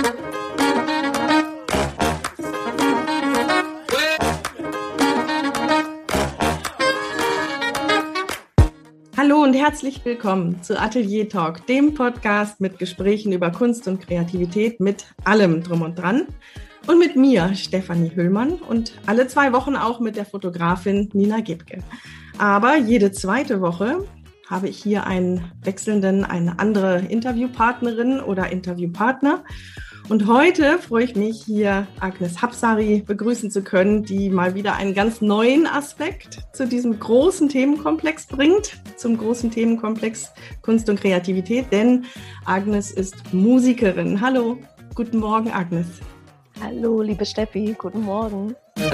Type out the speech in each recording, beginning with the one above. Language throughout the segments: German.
Hallo und herzlich willkommen zu Atelier Talk, dem Podcast mit Gesprächen über Kunst und Kreativität mit allem drum und dran. Und mit mir, Stefanie Hüllmann, und alle 2 Wochen auch mit der Fotografin Nina Gebke. Aber jede zweite Woche habe ich hier eine andere Interviewpartnerin oder Interviewpartner. Und heute freue ich mich, hier Agnes Habsari begrüßen zu können, die mal wieder einen ganz neuen Aspekt zu diesem großen Themenkomplex bringt, zum großen Themenkomplex Kunst und Kreativität, denn Agnes ist Musikerin. Hallo, guten Morgen, Agnes. Hallo, liebe Steffi, guten Morgen.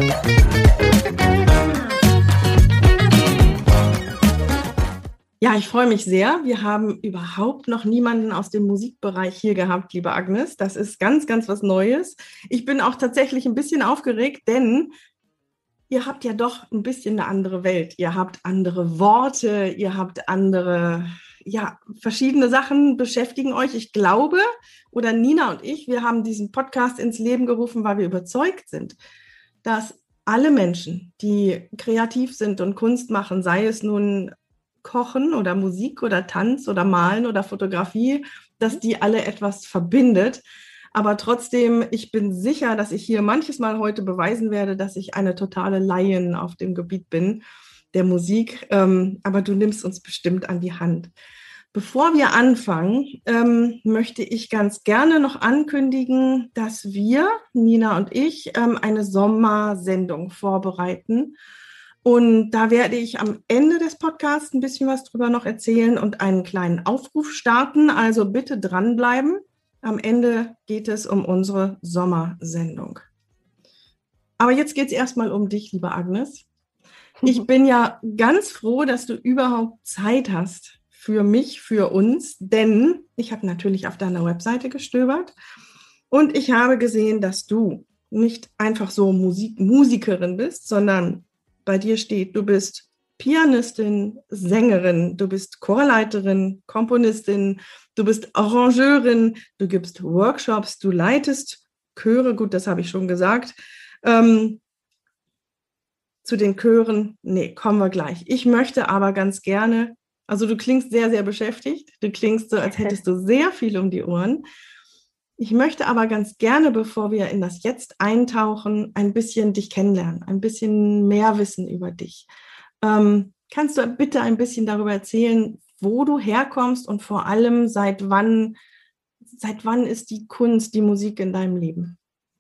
Ja, ich freue mich sehr. Wir haben überhaupt noch niemanden aus dem Musikbereich hier gehabt, liebe Agnes. Das ist ganz, ganz was Neues. Ich bin auch tatsächlich ein bisschen aufgeregt, denn ihr habt ja doch ein bisschen eine andere Welt. Ihr habt andere Worte, ihr habt andere, verschiedene Sachen beschäftigen euch. Ich glaube, oder Nina und ich, wir haben diesen Podcast ins Leben gerufen, weil wir überzeugt sind, dass alle Menschen, die kreativ sind und Kunst machen, sei es nun Kochen oder Musik oder Tanz oder Malen oder Fotografie, dass die alle etwas verbindet. Aber trotzdem, ich bin sicher, dass ich hier manches Mal heute beweisen werde, dass ich eine totale Laien auf dem Gebiet bin der Musik. Aber du nimmst uns bestimmt an die Hand. Bevor wir anfangen, möchte ich ganz gerne noch ankündigen, dass wir, Nina und ich, eine Sommersendung vorbereiten. Und da werde ich am Ende des Podcasts ein bisschen was drüber noch erzählen und einen kleinen Aufruf starten. Also bitte dranbleiben. Am Ende geht es um unsere Sommersendung. Aber jetzt geht es erstmal um dich, liebe Agnes. Ich bin ja ganz froh, dass du überhaupt Zeit hast für mich, für uns, denn ich habe natürlich auf deiner Webseite gestöbert und ich habe gesehen, dass du nicht einfach so Musikerin bist, sondern bei dir steht, du bist Pianistin, Sängerin, du bist Chorleiterin, Komponistin, du bist Arrangeurin, du gibst Workshops, du leitest Chöre, gut, das habe ich schon gesagt. Zu den Chören, kommen wir gleich. Ich möchte aber ganz gerne, also du klingst sehr, sehr beschäftigt, du klingst so, als hättest du sehr viel um die Ohren. Ich möchte aber ganz gerne, bevor wir in das Jetzt eintauchen, ein bisschen dich kennenlernen, ein bisschen mehr wissen über dich. Kannst du bitte ein bisschen darüber erzählen, wo du herkommst und vor allem seit wann ist die Kunst, die Musik in deinem Leben?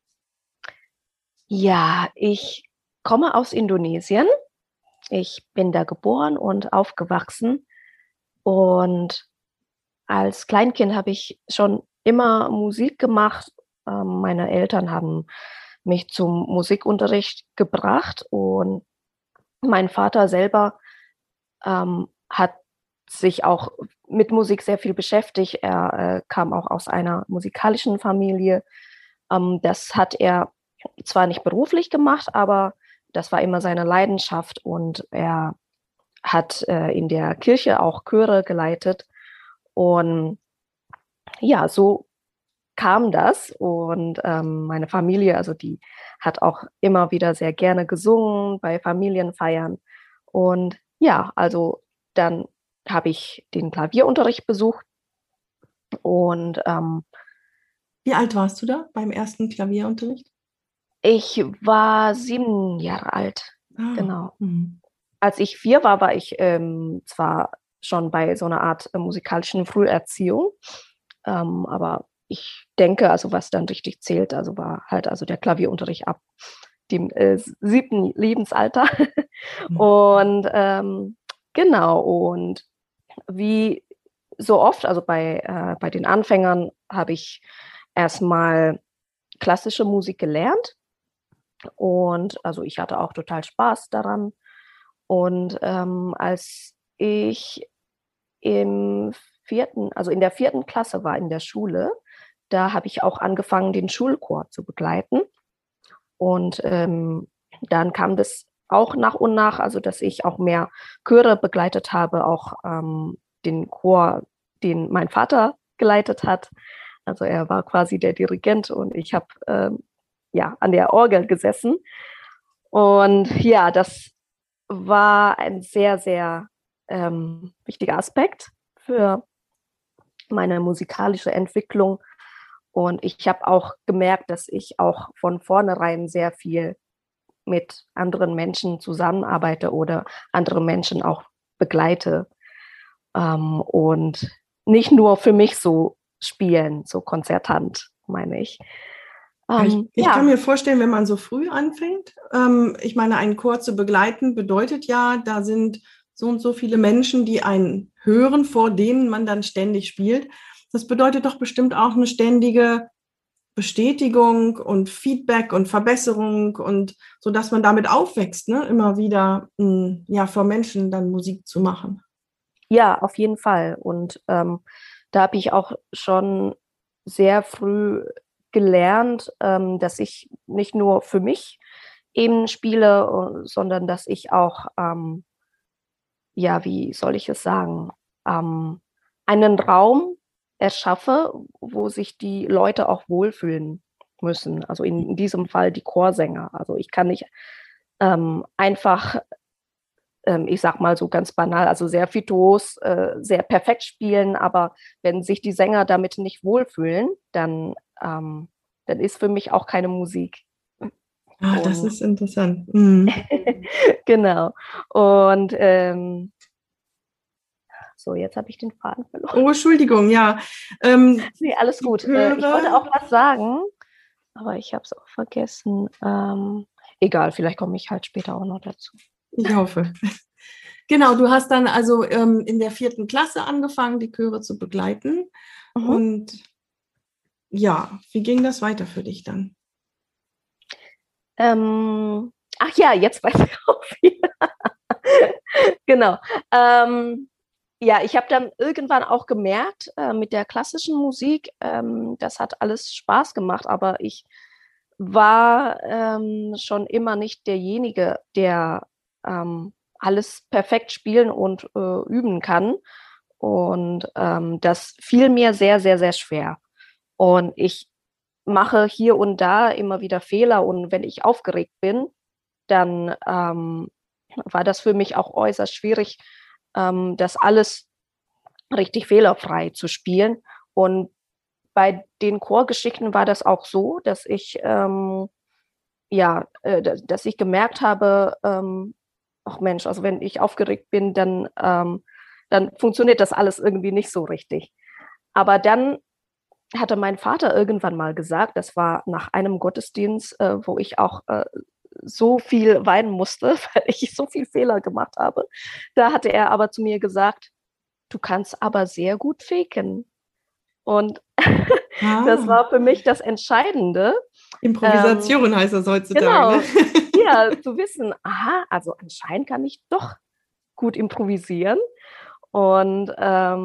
Ja, ich komme aus Indonesien. Ich bin da geboren und aufgewachsen. Und als Kleinkind habe ich schon immer Musik gemacht. Meine Eltern haben mich zum Musikunterricht gebracht und mein Vater selber hat sich auch mit Musik sehr viel beschäftigt. Er kam auch aus einer musikalischen Familie. Das hat er zwar nicht beruflich gemacht, aber das war immer seine Leidenschaft und er hat in der Kirche auch Chöre geleitet. Und ja, so kam das und meine Familie, also die hat auch immer wieder sehr gerne gesungen bei Familienfeiern und ja, also dann habe ich den Klavierunterricht besucht und Wie alt warst du da beim ersten Klavierunterricht? ich war 7 Jahre alt, genau. Mhm. Als ich 4 war, war ich zwar schon bei so einer Art musikalischen Früherziehung, aber ich denke, also was dann richtig zählt, also war halt also der Klavierunterricht ab dem 7. Lebensalter. Und genau, und wie so oft, also bei den Anfängern habe ich erstmal klassische Musik gelernt und also ich hatte auch total Spaß daran. Und als ich in der 4. Klasse war in der Schule, da habe ich auch angefangen, den Schulchor zu begleiten. Und dann kam das auch nach und nach, also dass ich auch mehr Chöre begleitet habe, auch den Chor, den mein Vater geleitet hat. Also er war quasi der Dirigent und ich habe ja an der Orgel gesessen. Und ja, das war ein sehr, sehr wichtiger Aspekt für meine musikalische Entwicklung. Und ich habe auch gemerkt, dass ich auch von vornherein sehr viel mit anderen Menschen zusammenarbeite oder andere Menschen auch begleite. Und nicht nur für mich so spielen, so konzertant, meine ich. Ja, ich kann Ja, mir vorstellen, wenn man so früh anfängt, ich meine, einen Chor zu begleiten bedeutet ja, da sind so und so viele Menschen, die einen hören, vor denen man dann ständig spielt. Das bedeutet doch bestimmt auch eine ständige Bestätigung und Feedback und Verbesserung und so, dass man damit aufwächst, ne? Immer wieder ja, vor Menschen dann Musik zu machen. ja, auf jeden Fall. Und da habe ich auch schon sehr früh gelernt, dass ich nicht nur für mich eben spiele, sondern dass ich auch, ja, wie soll ich es sagen, ähm, einen Raum erschaffe, wo sich die Leute auch wohlfühlen müssen. Also in diesem Fall die Chorsänger. Also ich kann nicht einfach ich sag mal so ganz banal, also sehr virtuos, sehr perfekt spielen, aber wenn sich die Sänger damit nicht wohlfühlen, dann ist für mich auch keine Musik. Ah, das Und ist interessant. Mhm. genau. Und so, jetzt habe ich den Faden verloren. Oh, Entschuldigung, ja. Nee, alles Die gut. Ich wollte Chöre, auch was sagen, aber ich habe es auch vergessen. Egal, vielleicht komme ich halt später auch noch dazu. ich hoffe. Genau, du hast dann also in der 4. Klasse angefangen, die Chöre zu begleiten. Mhm. Und ja, wie ging das weiter für dich dann? Ach ja, jetzt weiß ich auch wieder. Genau. Ähm, ja, ich habe dann irgendwann auch gemerkt, mit der klassischen Musik, das hat alles Spaß gemacht, aber ich war schon immer nicht derjenige, der alles perfekt spielen und üben kann. Und das fiel mir sehr, sehr, sehr schwer. Und ich mache hier und da immer wieder Fehler. Und wenn ich aufgeregt bin, dann war das für mich auch äußerst schwierig, das alles richtig fehlerfrei zu spielen. Und bei den Chorgeschichten war das auch so, dass ich ja, dass ich gemerkt habe, ach Mensch, also wenn ich aufgeregt bin, dann funktioniert das alles irgendwie nicht so richtig. Aber dann hatte mein Vater irgendwann mal gesagt, das war nach einem Gottesdienst, wo ich auch so viel weinen musste, weil ich so viel Fehler gemacht habe. Da hatte er aber zu mir gesagt, du kannst aber sehr gut faken. Und das Ah, war für mich das Entscheidende. Ähm, Improvisation heißt das heutzutage, ne? genau, ja, zu wissen, aha, also anscheinend kann ich doch gut improvisieren. Und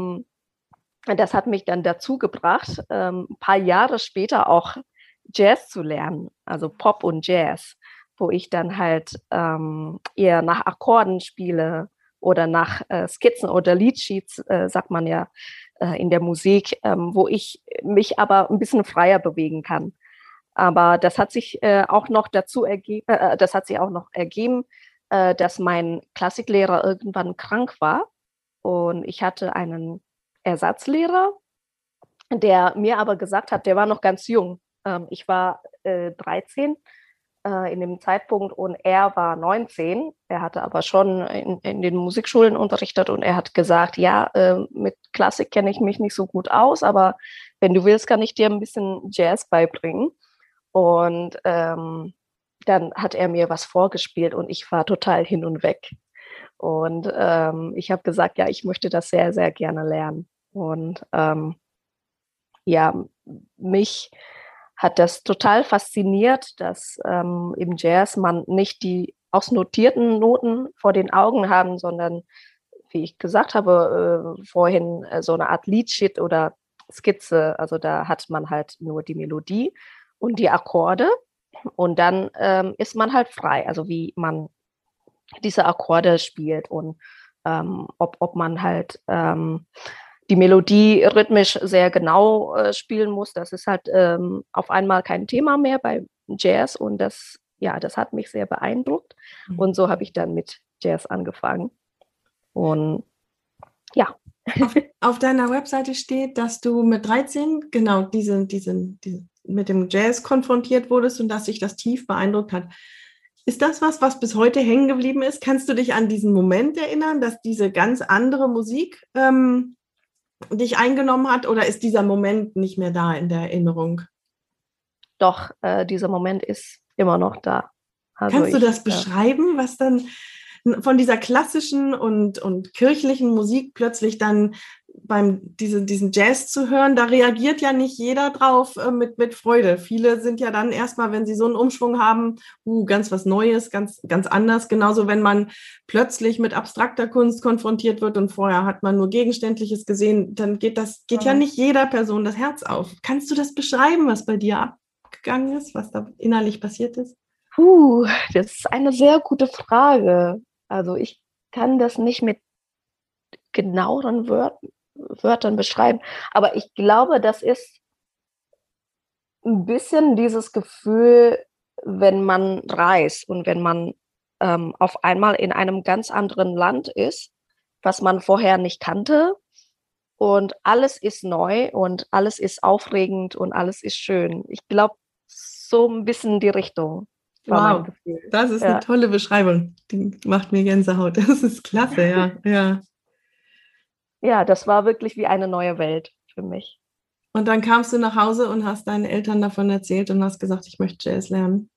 das hat mich dann dazu gebracht, ein paar Jahre später auch Jazz zu lernen, also Pop und Jazz, wo ich dann halt eher nach Akkorden spiele oder nach Skizzen oder Leadsheets, sagt man ja in der Musik, wo ich mich aber ein bisschen freier bewegen kann. Aber das hat sich auch noch dazu ergeben, das hat sich auch noch ergeben, dass mein Klassiklehrer irgendwann krank war und ich hatte einen Ersatzlehrer, der mir aber gesagt hat, der war noch ganz jung. Ich war 13 in dem Zeitpunkt und er war 19. Er hatte aber schon in den Musikschulen unterrichtet und er hat gesagt, ja, mit Klassik kenne ich mich nicht so gut aus, aber wenn du willst, kann ich dir ein bisschen Jazz beibringen. Und dann hat er mir was vorgespielt und ich war total hin und weg. Und ich habe gesagt, ja, ich möchte das sehr, sehr gerne lernen. Und ja, mich hat das total fasziniert, dass im Jazz man nicht die ausnotierten Noten vor den Augen haben, sondern, wie ich gesagt habe, vorhin so eine Art Liedsheet oder Skizze. Also da hat man halt nur die Melodie und die Akkorde und dann ist man halt frei, also wie man diese Akkorde spielt und ob man halt die Melodie rhythmisch sehr genau spielen muss. Das ist halt auf einmal kein Thema mehr bei Jazz und das hat mich sehr beeindruckt. Und so habe ich dann mit Jazz angefangen. Und ja. Auf deiner Webseite steht, dass du mit 13 genau mit dem Jazz konfrontiert wurdest und dass sich das tief beeindruckt hat. Ist das was bis heute hängen geblieben ist? Kannst du dich an diesen Moment erinnern, dass diese ganz andere Musik dich eingenommen hat, oder ist dieser Moment nicht mehr da in der Erinnerung? Doch, dieser Moment ist immer noch da. Also Kannst du das beschreiben, was dann von dieser klassischen und kirchlichen Musik plötzlich dann diesen Jazz zu hören? Da reagiert ja nicht jeder drauf mit Freude. Viele sind ja dann erstmal, wenn sie so einen Umschwung haben, ganz was Neues, ganz, ganz anders. Genauso, wenn man plötzlich mit abstrakter Kunst konfrontiert wird und vorher hat man nur Gegenständliches gesehen, dann geht ja nicht jeder Person das Herz auf. Kannst du das beschreiben, was bei dir abgegangen ist, was da innerlich passiert ist? Das ist eine sehr gute Frage. Also ich kann das nicht mit genaueren Wörtern beschreiben, aber ich glaube, das ist ein bisschen dieses Gefühl, wenn man reist und wenn man auf einmal in einem ganz anderen Land ist, was man vorher nicht kannte, und alles ist neu und alles ist aufregend und alles ist schön. Ich glaube, so ein bisschen die Richtung war mein Wow, Gefühl. das ist eine tolle Beschreibung. Die macht mir Gänsehaut. Das ist klasse, ja, ja. Ja, das war wirklich wie eine neue Welt für mich. Und dann kamst du nach Hause und hast deinen Eltern davon erzählt und hast gesagt, ich möchte Jazz lernen.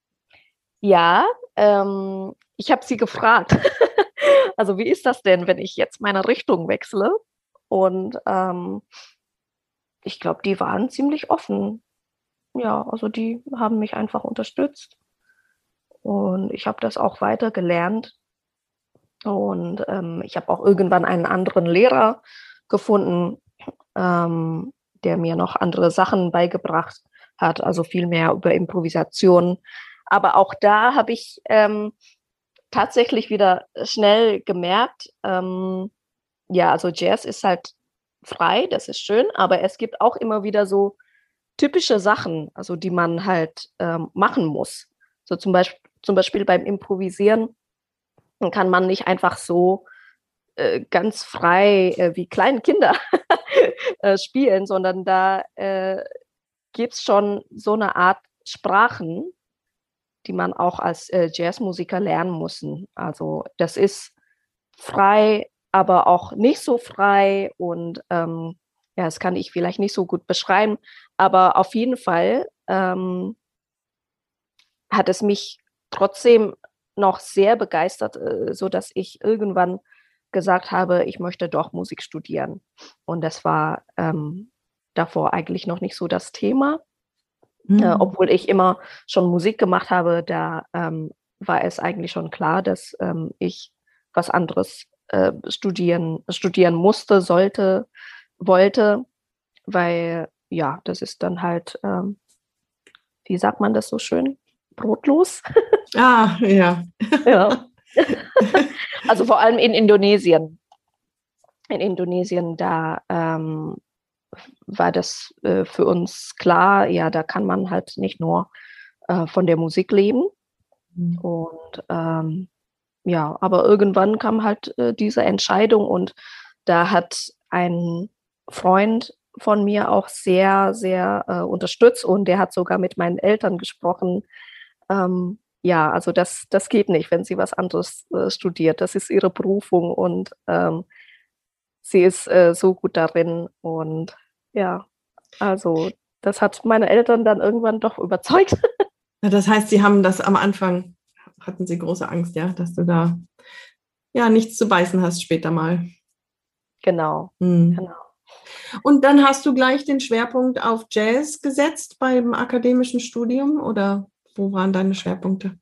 Ja, ich habe sie gefragt. Also wie ist das denn, wenn ich jetzt meine Richtung wechsle? Und ich glaube, die waren ziemlich offen. Ja, also die haben mich einfach unterstützt. Und ich habe das auch weiter gelernt. Und ich habe auch irgendwann einen anderen Lehrer gefunden, der mir noch andere Sachen beigebracht hat, also viel mehr über Improvisation. Aber auch da habe ich tatsächlich wieder schnell gemerkt, also Jazz ist halt frei, das ist schön, aber es gibt auch immer wieder so typische Sachen, also die man halt machen muss. So zum Beispiel beim Improvisieren kann man nicht einfach so ganz frei wie kleine Kinder spielen, sondern da gibt es schon so eine Art Sprachen, die man auch als Jazzmusiker lernen muss. Also das ist frei, aber auch nicht so frei und das kann ich vielleicht nicht so gut beschreiben, aber auf jeden Fall hat es mich trotzdem noch sehr begeistert, so dass ich irgendwann gesagt habe, ich möchte doch Musik studieren. Und das war davor eigentlich noch nicht so das Thema. Obwohl ich immer schon Musik gemacht habe, da war es eigentlich schon klar, dass ich was anderes studieren wollte, weil ja, das ist dann halt, wie sagt man das so schön, brotlos. Ah, ja. Ja. Also vor allem in Indonesien. In Indonesien, da war das für uns klar, ja, da kann man halt nicht nur von der Musik leben. Und aber irgendwann kam halt diese Entscheidung und da hat ein Freund von mir auch sehr, sehr unterstützt und der hat sogar mit meinen Eltern gesprochen. Also das geht nicht, wenn sie was anderes studiert. Das ist ihre Berufung und sie ist so gut darin und ja, also das hat meine Eltern dann irgendwann doch überzeugt. Das heißt, sie haben das am Anfang, hatten sie große Angst, ja, dass du da ja nichts zu beißen hast später mal. Genau, genau. Und dann hast du gleich den Schwerpunkt auf Jazz gesetzt beim akademischen Studium oder wo waren deine Schwerpunkte?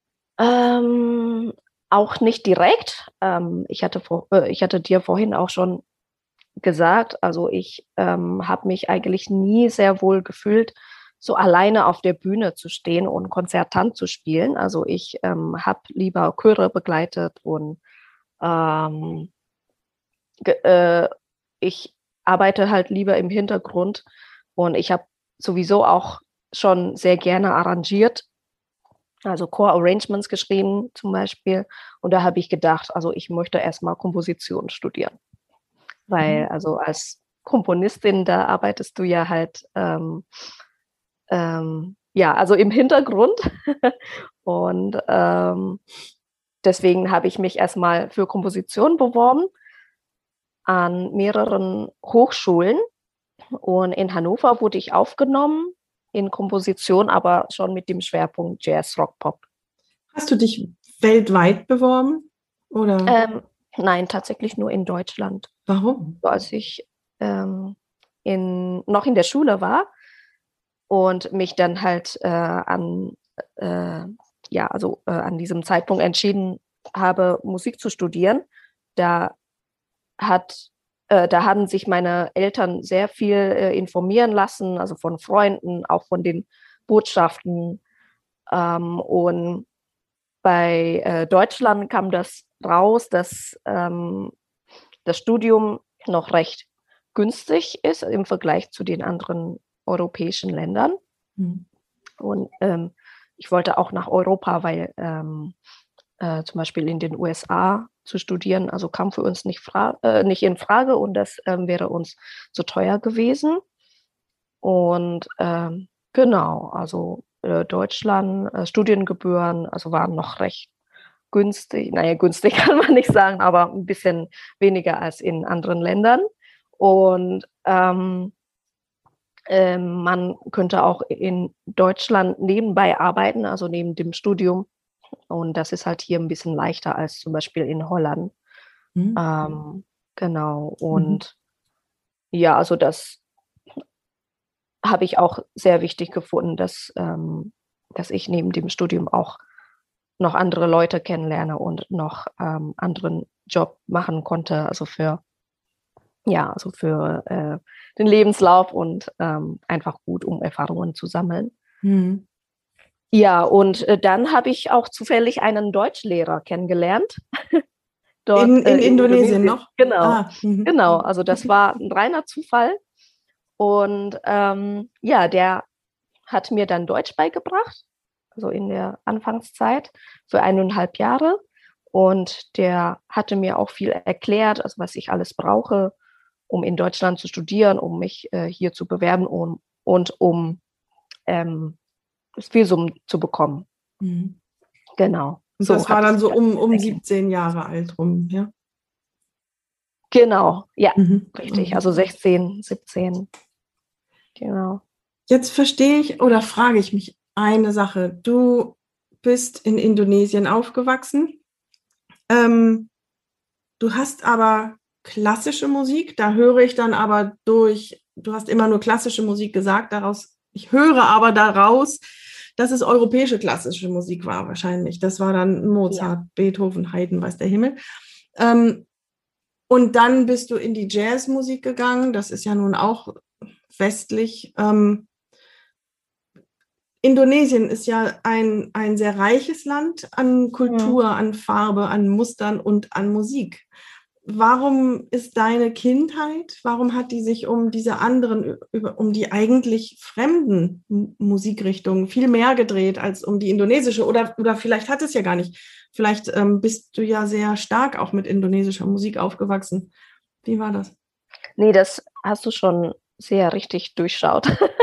Auch nicht direkt. Ich hatte dir vorhin auch schon gesagt, also ich habe mich eigentlich nie sehr wohl gefühlt, so alleine auf der Bühne zu stehen und Konzertant zu spielen. Also ich habe lieber Chöre begleitet und ähm, ich arbeite halt lieber im Hintergrund und ich habe sowieso auch schon sehr gerne arrangiert, also Chor-Arrangements geschrieben zum Beispiel. Und da habe ich gedacht, also ich möchte erstmal Komposition studieren, weil also als Komponistin, da arbeitest du ja halt ja, also im Hintergrund. Und deswegen habe ich mich erstmal für Komposition beworben an mehreren Hochschulen. Und in Hannover wurde ich aufgenommen in Komposition, aber schon mit dem Schwerpunkt Jazz, Rock, Pop. Hast du dich weltweit beworben? Oder? Nein, tatsächlich nur in Deutschland. Warum? So, als ich noch in der Schule war und mich dann halt an diesem Zeitpunkt entschieden habe, Musik zu studieren, da haben sich meine Eltern sehr viel informieren lassen, also von Freunden, auch von den Botschaften. Und bei Deutschland kam das raus, dass das Studium noch recht günstig ist im Vergleich zu den anderen europäischen Ländern. Und ich wollte auch nach Europa, weil zum Beispiel in den USA zu studieren, also kam für uns nicht in Frage und das wäre uns zu teuer gewesen. Und genau, also Deutschland, Studiengebühren, also waren noch recht günstig. Naja, günstig kann man nicht sagen, aber ein bisschen weniger als in anderen Ländern. Und man könnte auch in Deutschland nebenbei arbeiten, also neben dem Studium. Und das ist halt hier ein bisschen leichter als zum Beispiel in Holland. Genau. Und ja, also das habe ich auch sehr wichtig gefunden, dass ich neben dem Studium auch noch andere Leute kennenlerne und noch anderen Job machen konnte, also für den Lebenslauf und einfach gut, um Erfahrungen zu sammeln. Ja, und dann habe ich auch zufällig einen Deutschlehrer kennengelernt. Dort in Indonesien noch? Genau, genau. Also das war ein reiner Zufall. Und ja, der hat mir dann Deutsch beigebracht, also in der Anfangszeit für 1,5 Jahre. Und der hatte mir auch viel erklärt, also was ich alles brauche, um in Deutschland zu studieren, um mich hier zu bewerben und um das Visum zu bekommen. Genau. Und das war dann so um 17 Jahre alt rum, ja? Genau, ja, richtig. Also 16, 17. Genau. Jetzt verstehe ich oder frage ich mich eine Sache. Du bist in Indonesien aufgewachsen. Du hast aber klassische Musik, da höre ich dann aber du hast immer nur klassische Musik gesagt, ich höre aber daraus, dass es europäische klassische Musik war wahrscheinlich. Das war dann Mozart, Beethoven, Haydn, weiß der Himmel. Und dann bist du in die Jazzmusik gegangen, das ist ja nun auch westlich. Indonesien ist ja ein sehr reiches Land an Kultur, an Farbe, an Mustern und an Musik. Warum ist deine Kindheit, warum hat die sich um diese anderen, um die eigentlich fremden Musikrichtungen viel mehr gedreht als um die indonesische? Oder vielleicht hat es ja gar nicht. Vielleicht bist du ja sehr stark auch mit indonesischer Musik aufgewachsen. Wie war das? Nee, das hast du schon sehr richtig durchschaut.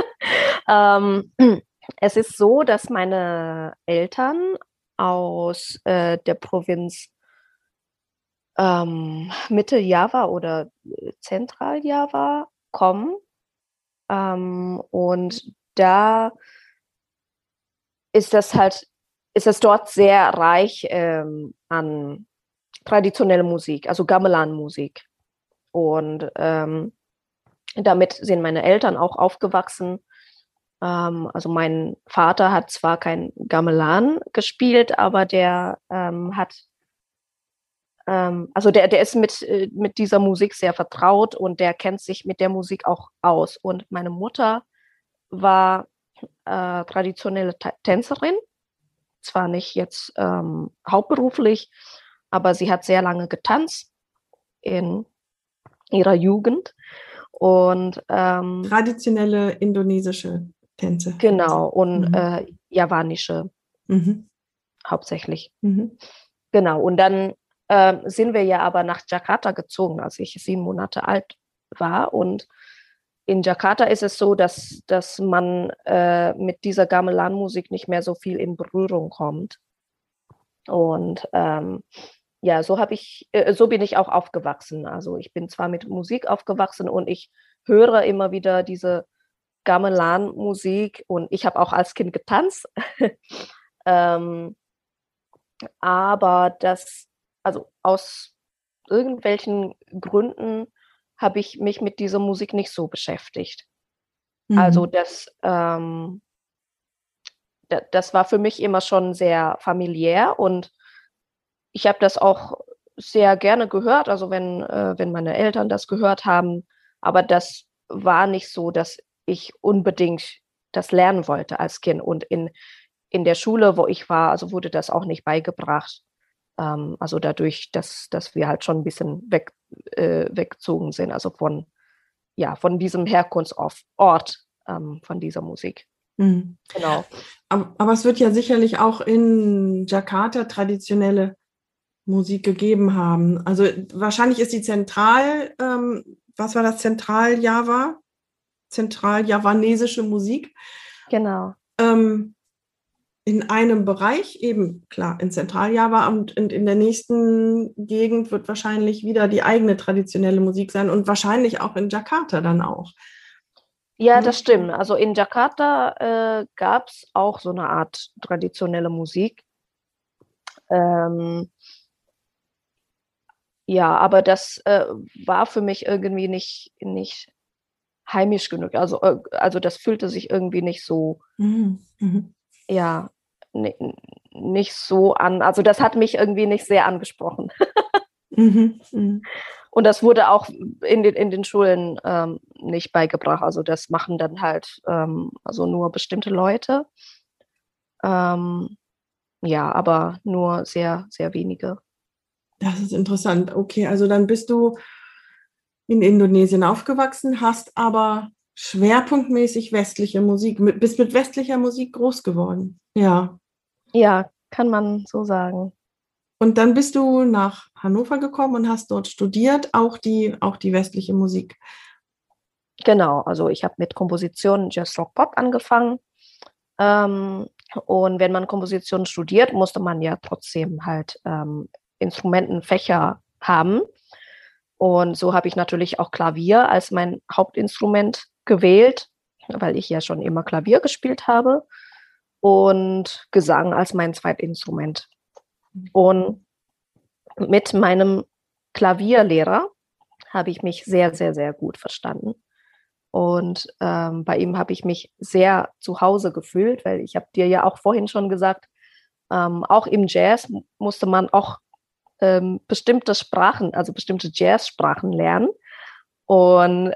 Es ist so, dass meine Eltern aus der Provinz Mitteljava oder Zentraljava kommen. Und da ist es dort sehr reich an traditioneller Musik, also Gamelan-Musik. Und damit sind meine Eltern auch aufgewachsen. Also mein Vater hat zwar kein Gamelan gespielt, aber der der ist mit dieser Musik sehr vertraut und der kennt sich mit der Musik auch aus. Und meine Mutter war traditionelle Tänzerin, zwar nicht jetzt hauptberuflich, aber sie hat sehr lange getanzt in ihrer Jugend. Und traditionelle indonesische Tänze. genau, und Mhm. javanische Mhm. hauptsächlich. Mhm. Genau, und dann sind wir ja aber nach Jakarta gezogen, als ich 7 Monate alt war. Und in Jakarta ist es so, dass man mit dieser Gamelan-Musik nicht mehr so viel in Berührung kommt. Und ja, so bin ich auch aufgewachsen. Also ich bin zwar mit Musik aufgewachsen und ich höre immer wieder diese Gamelan-Musik und ich habe auch als Kind getanzt. ähm, aber also aus irgendwelchen Gründen habe ich mich mit dieser Musik nicht so beschäftigt. Also Mhm. das war für mich immer schon sehr familiär und ich habe das auch sehr gerne gehört, also wenn meine Eltern das gehört haben, aber das war nicht so, dass ich unbedingt das lernen wollte als Kind. Und in der Schule, wo ich war, also wurde das auch nicht beigebracht. Also dadurch, dass wir halt schon ein bisschen weggezogen sind, also von diesem Herkunftsort von dieser Musik. Mhm. Genau. Aber es wird ja sicherlich auch in Jakarta traditionelle Musik gegeben haben. Also wahrscheinlich ist die was war das, Zentral-javanesische Musik Genau. ähm, in einem Bereich, eben klar, in Zentraljava und in der nächsten Gegend wird wahrscheinlich wieder die eigene traditionelle Musik sein und wahrscheinlich auch in Jakarta dann auch. Ja, Ne? das stimmt. Also in Jakarta gab es auch so eine Art traditionelle Musik. Ähm, ja, aber das war für mich irgendwie nicht heimisch genug. Also das fühlte sich irgendwie nicht so, Mhm. Mhm. ja, ni- nicht so an. Also das hat mich irgendwie nicht sehr angesprochen. Mhm. Mhm. Und das wurde auch in den Schulen nicht beigebracht. Also das machen dann halt also nur bestimmte Leute. Ähm, ja, aber nur sehr, sehr wenige. Das ist interessant. Okay, also dann bist du in Indonesien aufgewachsen, hast aber schwerpunktmäßig westliche Musik, bist mit westlicher Musik groß geworden. Ja. Ja, kann man so sagen. Und dann bist du nach Hannover gekommen und hast dort studiert, auch die westliche Musik. Genau, also ich habe mit Komposition Jazz Rock Pop angefangen. Ähm, und wenn man Komposition studiert, musste man ja trotzdem halt Instrumentenfächer haben. Und so habe ich natürlich auch Klavier als mein Hauptinstrument gewählt, weil ich ja schon immer Klavier gespielt habe und Gesang als mein Zweitinstrument. Und mit meinem Klavierlehrer habe ich mich sehr, sehr, sehr gut verstanden. Und bei ihm habe ich mich sehr zu Hause gefühlt, weil ich habe dir ja auch vorhin schon gesagt, auch im Jazz musste man auch bestimmte Sprachen, also bestimmte Jazzsprachen lernen. Und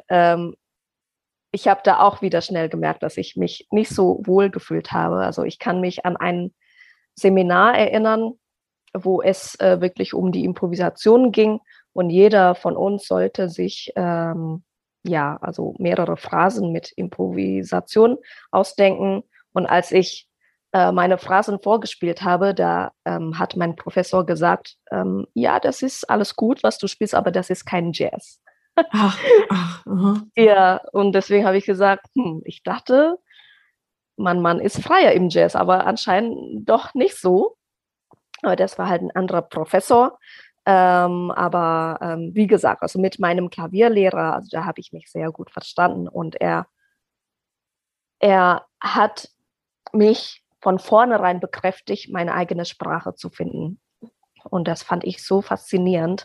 ich habe da auch wieder schnell gemerkt, dass ich mich nicht so wohl gefühlt habe. Also ich kann mich an ein Seminar erinnern, wo es wirklich um die Improvisation ging und jeder von uns sollte sich ja, also mehrere Phrasen mit Improvisation ausdenken. Und als ich meine Phrasen vorgespielt habe, da hat mein Professor gesagt, ja, das ist alles gut, was du spielst, aber das ist kein Jazz. Aha. Ja, und deswegen habe ich gesagt, ich dachte, man ist freier im Jazz, aber anscheinend doch nicht so. Aber das war halt ein anderer Professor. Aber wie gesagt, also mit meinem Klavierlehrer, also da habe ich mich sehr gut verstanden und er hat mich von vornherein bekräftigt, meine eigene Sprache zu finden. Und das fand ich so faszinierend.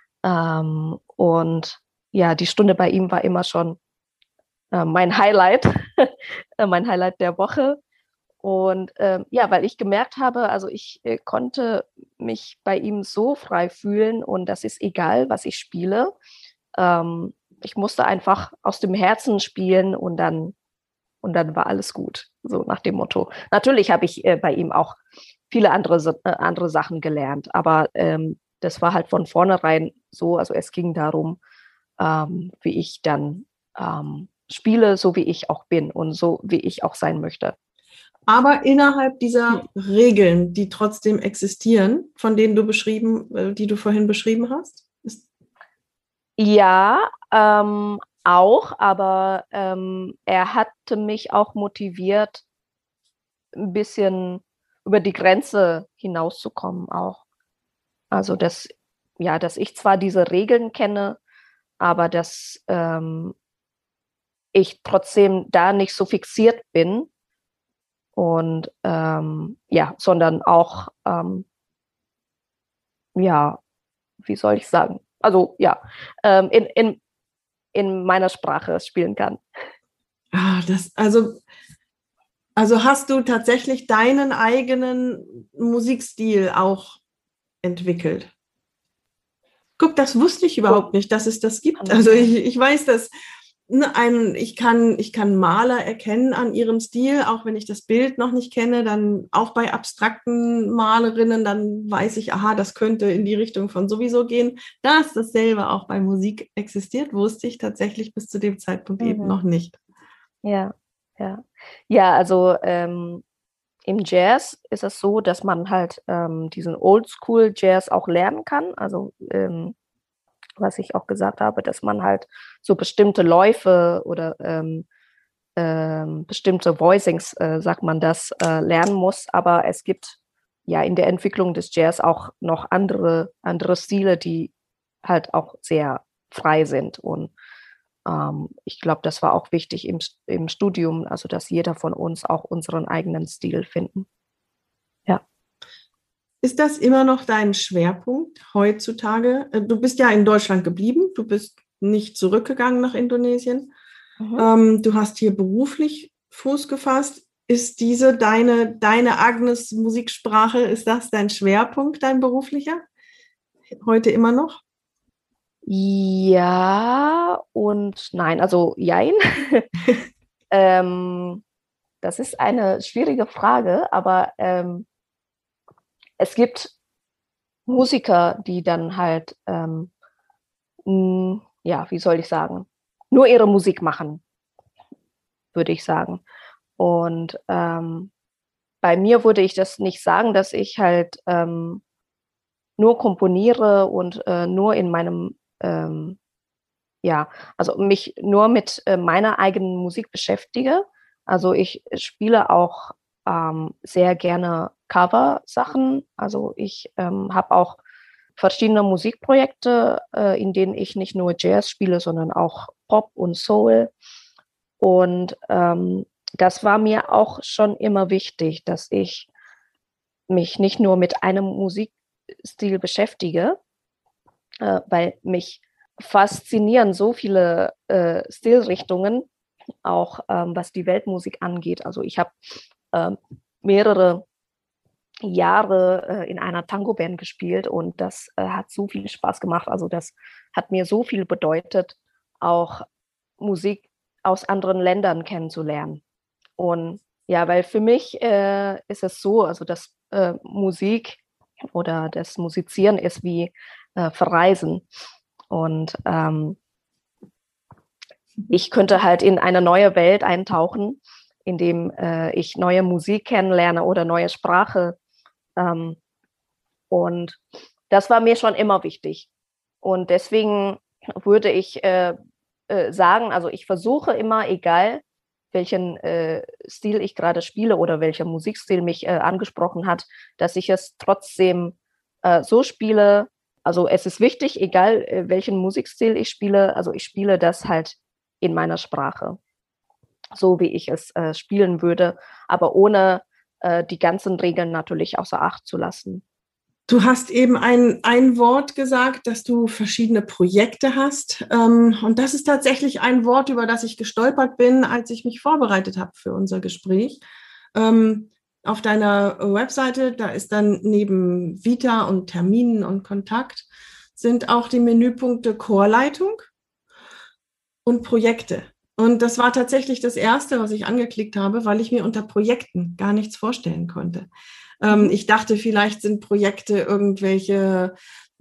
Und ja, die Stunde bei ihm war immer schon mein Highlight, mein Highlight der Woche. Und ja, weil ich gemerkt habe, also ich konnte mich bei ihm so frei fühlen und das ist egal, was ich spiele. Ich musste einfach aus dem Herzen spielen und dann war alles gut, so nach dem Motto. Natürlich habe ich bei ihm auch viele andere Sachen gelernt, aber das war halt von vornherein so, also es ging darum, wie ich dann spiele, so wie ich auch bin und so wie ich auch sein möchte. Aber innerhalb dieser Regeln, die trotzdem existieren, von denen die du vorhin beschrieben hast? Ja, auch, aber er hatte mich auch motiviert, ein bisschen über die Grenze hinauszukommen auch. Also, dass ich zwar diese Regeln kenne, aber dass ich trotzdem da nicht so fixiert bin und sondern auch, wie soll ich sagen? Also ja, in meiner Sprache spielen kann. Also hast du tatsächlich deinen eigenen Musikstil auch entwickelt? Guck, das wusste ich überhaupt nicht, dass es das gibt. Also ich weiß, dass ich kann Maler erkennen an ihrem Stil, auch wenn ich das Bild noch nicht kenne, dann auch bei abstrakten Malerinnen, dann weiß ich, aha, das könnte in die Richtung von sowieso gehen. Dass dasselbe auch bei Musik existiert, wusste ich tatsächlich bis zu dem Zeitpunkt eben noch nicht. Ja, ja. Ja, also im Jazz ist es so, dass man halt diesen Oldschool-Jazz auch lernen kann. Also was ich auch gesagt habe, dass man halt so bestimmte Läufe oder bestimmte Voicings, sagt man das, lernen muss. Aber es gibt ja in der Entwicklung des Jazz auch noch andere Stile, die halt auch sehr frei sind. Und ich glaube, das war auch wichtig im Studium, also dass jeder von uns auch unseren eigenen Stil finden. Ja. Ist das immer noch dein Schwerpunkt heutzutage? Du bist ja in Deutschland geblieben, du bist nicht zurückgegangen nach Indonesien. Du hast hier beruflich Fuß gefasst. Ist diese deine Agnes Musiksprache, ist das dein Schwerpunkt, dein beruflicher? Heute immer noch? Ja und nein, also jein. Das ist eine schwierige Frage, aber es gibt Musiker, die dann halt, wie soll ich sagen, nur ihre Musik machen, würde ich sagen. Und bei mir würde ich das nicht sagen, dass ich halt nur komponiere und nur in meinem, also mich nur mit meiner eigenen Musik beschäftige. Also ich spiele auch sehr gerne Cover-Sachen. Also ich habe auch verschiedene Musikprojekte, in denen ich nicht nur Jazz spiele, sondern auch Pop und Soul. Und das war mir auch schon immer wichtig, dass ich mich nicht nur mit einem Musikstil beschäftige, weil mich faszinieren so viele Stilrichtungen, auch was die Weltmusik angeht. Also ich habe mehrere Jahre in einer Tango-Band gespielt und das hat so viel Spaß gemacht. Also das hat mir so viel bedeutet, auch Musik aus anderen Ländern kennenzulernen. Und ja, weil für mich ist es so, also dass Musik oder das Musizieren ist wie Verreisen. Und ich könnte halt in eine neue Welt eintauchen, indem ich neue Musik kennenlerne oder neue Sprache. Und das war mir schon immer wichtig. Und deswegen würde ich sagen, also ich versuche immer, egal welchen Stil ich gerade spiele oder welcher Musikstil mich angesprochen hat, dass ich es trotzdem so spiele. Also es ist wichtig, egal welchen Musikstil ich spiele, also ich spiele das halt in meiner Sprache, so wie ich es spielen würde, aber ohne die ganzen Regeln natürlich außer Acht zu lassen. Du hast eben ein Wort gesagt, dass du verschiedene Projekte hast. Und das ist tatsächlich ein Wort, über das ich gestolpert bin, als ich mich vorbereitet habe für unser Gespräch. Auf deiner Webseite, da ist dann neben Vita und Terminen und Kontakt, sind auch die Menüpunkte Chorleitung und Projekte. Und das war tatsächlich das Erste, was ich angeklickt habe, weil ich mir unter Projekten gar nichts vorstellen konnte. Ich dachte, vielleicht sind Projekte irgendwelche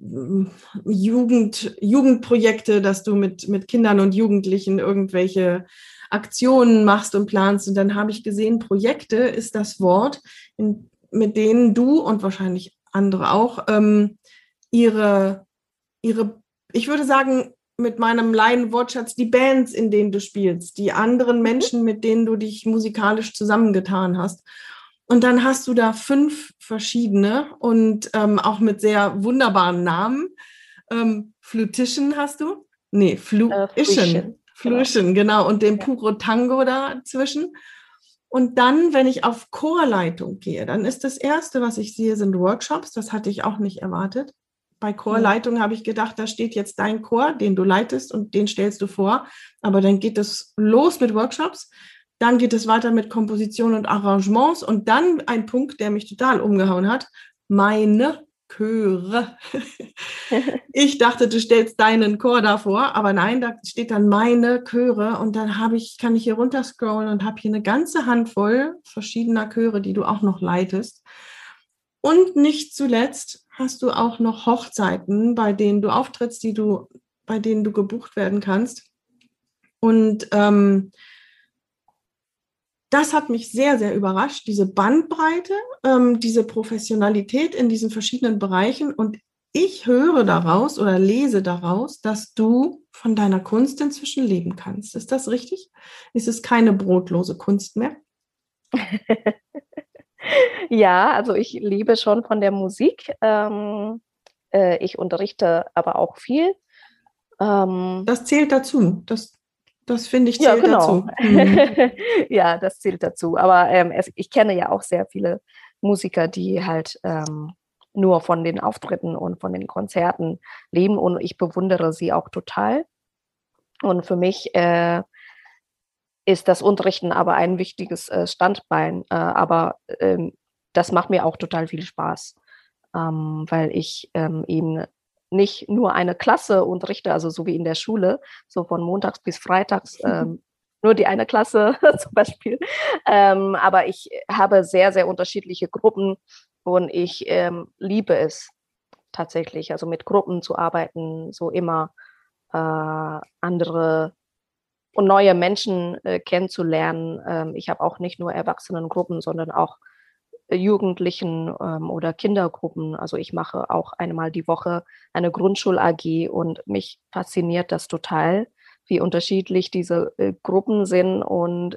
Jugendprojekte, dass du mit Kindern und Jugendlichen irgendwelche Aktionen machst und planst. Und dann habe ich gesehen, Projekte ist das Wort, mit denen du und wahrscheinlich andere auch ihre, ich würde sagen, mit meinem Laienwortschatz, die Bands, in denen du spielst, die anderen Menschen, mit denen du dich musikalisch zusammengetan hast. Und dann hast du da 5 verschiedene und auch mit sehr wunderbaren Namen. Flutischen hast du? Nee, Frühchen, Fluischen, genau. Und den ja. Puro Tango dazwischen. Und dann, wenn ich auf Chorleitung gehe, dann ist das Erste, was ich sehe, sind Workshops. Das hatte ich auch nicht erwartet. Bei Chorleitung habe ich gedacht, da steht jetzt dein Chor, den du leitest und den stellst du vor. Aber dann geht es los mit Workshops. Dann geht es weiter mit Komposition und Arrangements. Und dann ein Punkt, der mich total umgehauen hat, meine Chöre. Ich dachte, du stellst deinen Chor davor, aber nein, da steht dann meine Chöre und dann kann ich hier runter scrollen und habe hier eine ganze Handvoll verschiedener Chöre, die du auch noch leitest. Und nicht zuletzt hast du auch noch Hochzeiten, bei denen du auftrittst, bei denen du gebucht werden kannst. Und das hat mich sehr, sehr überrascht, diese Bandbreite, diese Professionalität in diesen verschiedenen Bereichen. Und ich höre daraus oder lese daraus, dass du von deiner Kunst inzwischen leben kannst. Ist das richtig? Ist es keine brotlose Kunst mehr? Ja, also ich lebe schon von der Musik. Ich unterrichte aber auch viel. Das zählt dazu. Das finde ich Ja, zählt genau. dazu. Mhm. Ja, das zählt dazu. Aber ich kenne ja auch sehr viele Musiker, die halt nur von den Auftritten und von den Konzerten leben und ich bewundere sie auch total. Und für mich ist das Unterrichten aber ein wichtiges Standbein. Aber das macht mir auch total viel Spaß, weil ich eben nicht nur eine Klasse unterrichte, also so wie in der Schule, so von montags bis freitags, nur die eine Klasse zum Beispiel. Aber ich habe sehr, sehr unterschiedliche Gruppen und ich liebe es tatsächlich, also mit Gruppen zu arbeiten, so immer andere und neue Menschen kennenzulernen. Ich habe auch nicht nur Erwachsenengruppen, sondern auch Jugendlichen oder Kindergruppen. Also ich mache auch einmal die Woche eine Grundschul-AG und mich fasziniert das total, wie unterschiedlich diese Gruppen sind und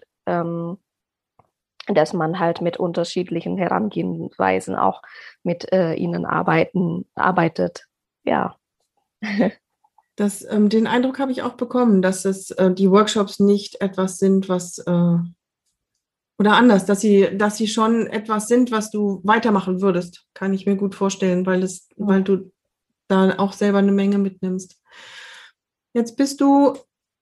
dass man halt mit unterschiedlichen Herangehensweisen auch mit ihnen arbeitet. Ja. Den Eindruck habe ich auch bekommen, dass die Workshops nicht etwas sind, oder anders, dass sie schon etwas sind, was du weitermachen würdest. Kann ich mir gut vorstellen, weil du da auch selber eine Menge mitnimmst. Jetzt bist du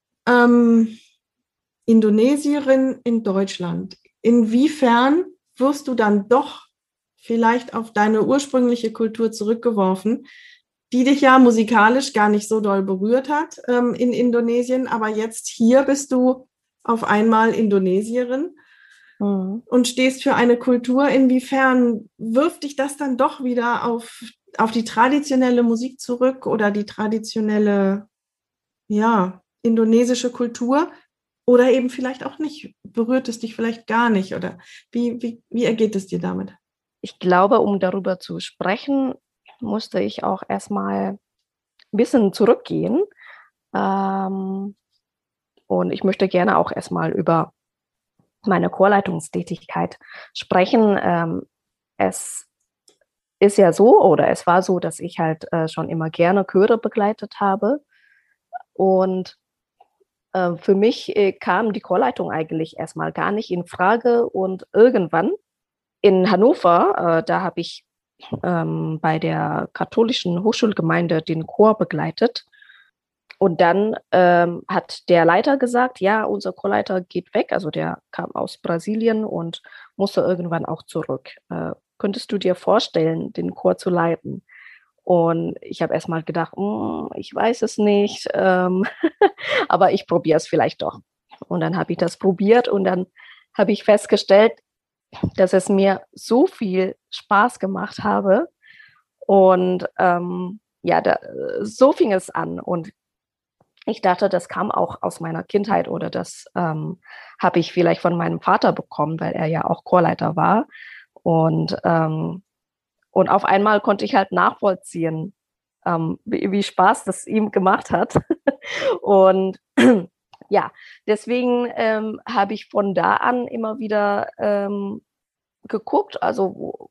Indonesierin in Deutschland. Inwiefern wirst du dann doch vielleicht auf deine ursprüngliche Kultur zurückgeworfen, die dich ja musikalisch gar nicht so doll berührt hat in Indonesien, aber jetzt hier bist du auf einmal Indonesierin und stehst für eine Kultur. Inwiefern wirft dich das dann doch wieder auf die traditionelle Musik zurück oder die traditionelle, ja, indonesische Kultur? Oder eben vielleicht auch nicht, berührt es dich vielleicht gar nicht? Oder wie ergeht es dir damit? Ich glaube, um darüber zu sprechen, musste ich auch erstmal ein bisschen zurückgehen. Und ich möchte gerne auch erstmal über meine Chorleitungstätigkeit sprechen. Es ist ja so, oder es war so, dass ich halt schon immer gerne Chöre begleitet habe. Und für mich kam die Chorleitung eigentlich erstmal gar nicht in Frage. Und irgendwann in Hannover, da habe ich bei der katholischen Hochschulgemeinde den Chor begleitet. Und dann hat der Leiter gesagt, ja, unser Chorleiter geht weg. Also der kam aus Brasilien und musste irgendwann auch zurück. Könntest du dir vorstellen, den Chor zu leiten? Und ich habe erstmal gedacht, ich weiß es nicht, aber ich probiere es vielleicht doch. Und dann habe ich das probiert und dann habe ich festgestellt, dass es mir so viel Spaß gemacht habe. Und so fing es an. Und ich dachte, das kam auch aus meiner Kindheit oder das habe ich vielleicht von meinem Vater bekommen, weil er ja auch Chorleiter war. Und auf einmal konnte ich halt nachvollziehen, wie Spaß das ihm gemacht hat. Und ja, deswegen habe ich von da an immer wieder geguckt, also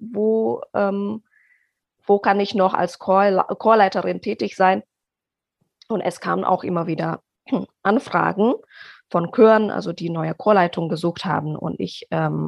wo kann ich noch als Chorleiterin tätig sein. Und es kamen auch immer wieder Anfragen von Chören, also die neue Chorleitung gesucht haben. Und ich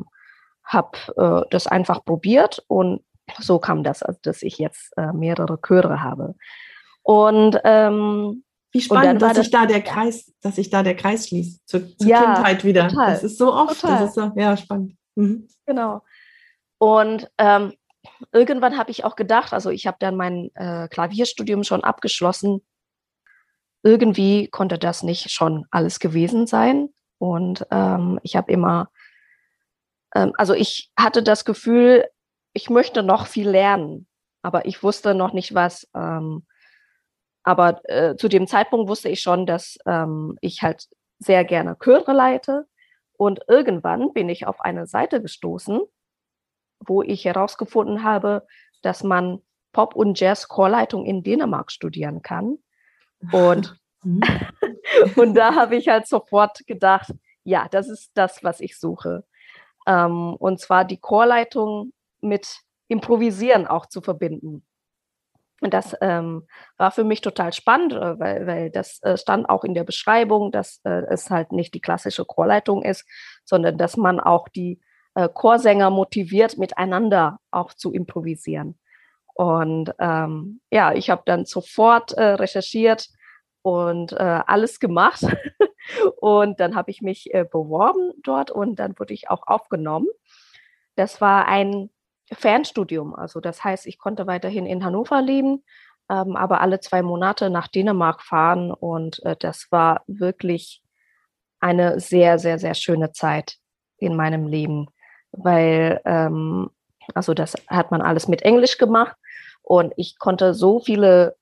habe das einfach probiert und so kam das, also dass ich jetzt mehrere Chöre habe. Und wie spannend, dass sich da der Kreis schließt zur Kindheit wieder. Total, das ist so oft, total. Das ist so, ja, spannend. Mhm. Genau. Und irgendwann habe ich auch gedacht, also ich habe dann mein Klavierstudium schon abgeschlossen. Irgendwie konnte das nicht schon alles gewesen sein. Und ich habe immer, also ich hatte das Gefühl, ich möchte noch viel lernen, aber ich wusste noch nicht was. Aber zu dem Zeitpunkt wusste ich schon, dass ich halt sehr gerne Chöre leite. Und irgendwann bin ich auf eine Seite gestoßen, wo ich herausgefunden habe, dass man Pop- und Jazz-Chorleitung in Dänemark studieren kann. Und, und da habe ich halt sofort gedacht, ja, das ist das, was ich suche. Und zwar die Chorleitung mit Improvisieren auch zu verbinden. Und das war für mich total spannend, weil das stand auch in der Beschreibung, dass es halt nicht die klassische Chorleitung ist, sondern dass man auch die Chorsänger motiviert, miteinander auch zu improvisieren. Und ich habe dann sofort recherchiert und alles gemacht. Und dann habe ich mich beworben dort und dann wurde ich auch aufgenommen. Das war ein Fernstudium, also das heißt, ich konnte weiterhin in Hannover leben, aber alle 2 Monate nach Dänemark fahren und das war wirklich eine sehr, sehr, sehr schöne Zeit in meinem Leben, weil also das hat man alles mit Englisch gemacht und ich konnte so viele